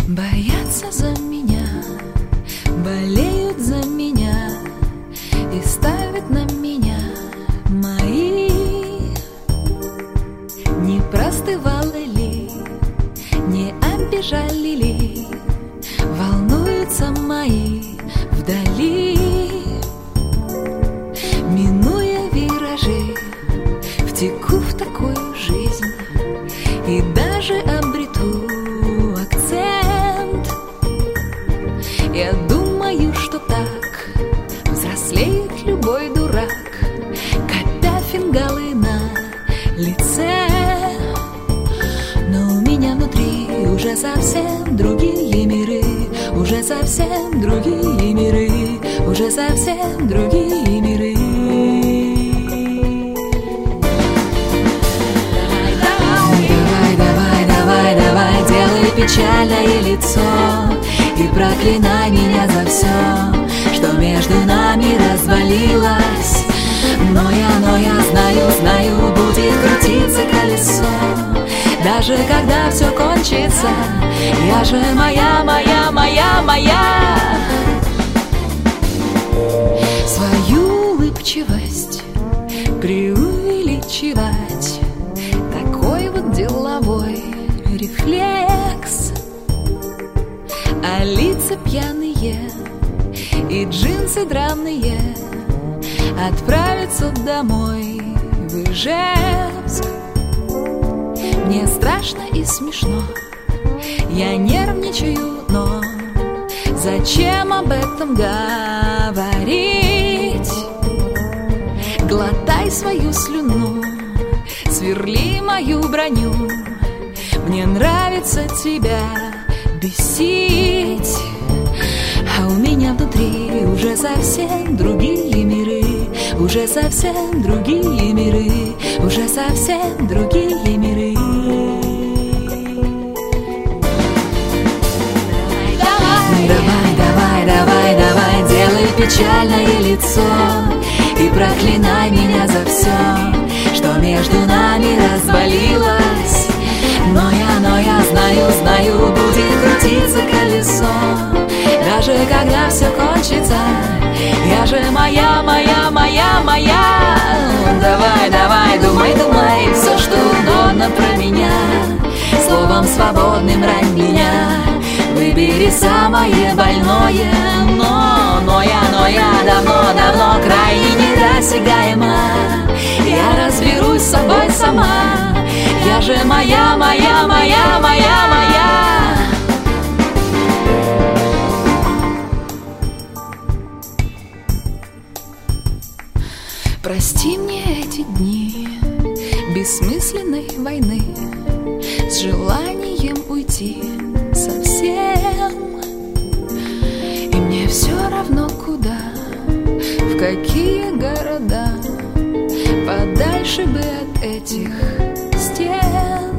Боятся за меня, болеют за меня и ставят на меня мои. Не простывала ли, не обижали ли, волнуются мои вдали. Минуя виражи, втеку в такую жизнь и даже обрету акцент. Я думаю, что так взрослеет любой дурак, копя фингалы на лице. Но у меня внутри уже совсем другие миры, уже совсем другие миры, уже совсем другие миры. Давай, делай печальное лицо и проклинай меня за все, что между нами развалилось. Но я знаю, будет крутиться колесо, даже когда все кончится. Я же моя. Свою улыбчивость преувеличивать, такой вот деловой рефлекс. А лица пьяные и джинсы драные отправятся домой в Ижевск. Мне страшно и смешно, я нервничаю, но зачем об этом говорить? Глотай свою слюну, сверли мою броню. Мне нравится тебя бесить, а у меня внутри уже совсем другие миры, уже совсем другие миры, уже совсем другие миры. Давай, делай печальное лицо и проклинай меня за все, что между нами развалилось. Но я знаю, будет крутиться колесо, даже когда все кончится. Я же моя. Давай, думай, все, что угодно про меня. Словом свободным рань меня, выбери самое больное. Но я давно крайне недосягаема. Я разберусь с собой сама. Я же моя. Прости мне эти дни бессмысленной войны с желанием уйти совсем. И мне все равно куда, в какие города, подальше бы от этих стен.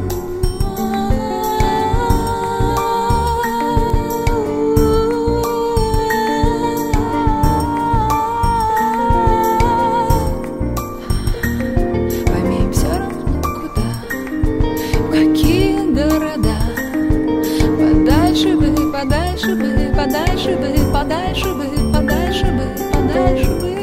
Пойми, все равно куда, в какие города, подальше бы.